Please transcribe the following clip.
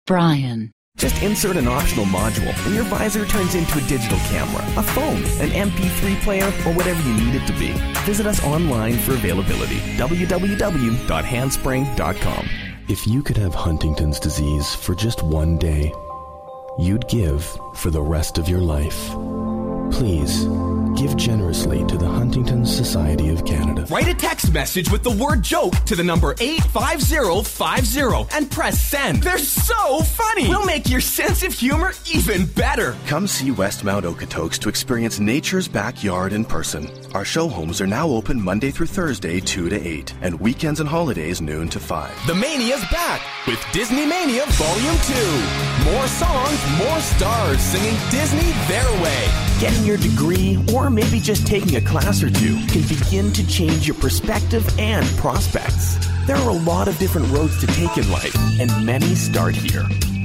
Brian. Just insert an optional module and your visor turns into a digital camera, a phone, an MP3 player, or whatever you need it to be. Visit us online for availability. www.handspring.com. If you could have Huntington's disease for just one day, you'd give for the rest of your life. Please, give generously to the Huntington's Society of Canada. Write a text message with the word joke to the number 85050 and press send. They're so funny! We'll make your sense of humor even better. Come see Westmount Okotoks to experience nature's backyard in person. Our show homes are now open Monday through Thursday, 2 to 8, and weekends and holidays, noon to 5. The Mania's back with Disney Mania Volume 2. More songs, more stars singing Disney their way. Getting your degree, or maybe just taking a class or two, can begin to change your perspective and prospects. There are a lot of different roads to take in life, and many start here.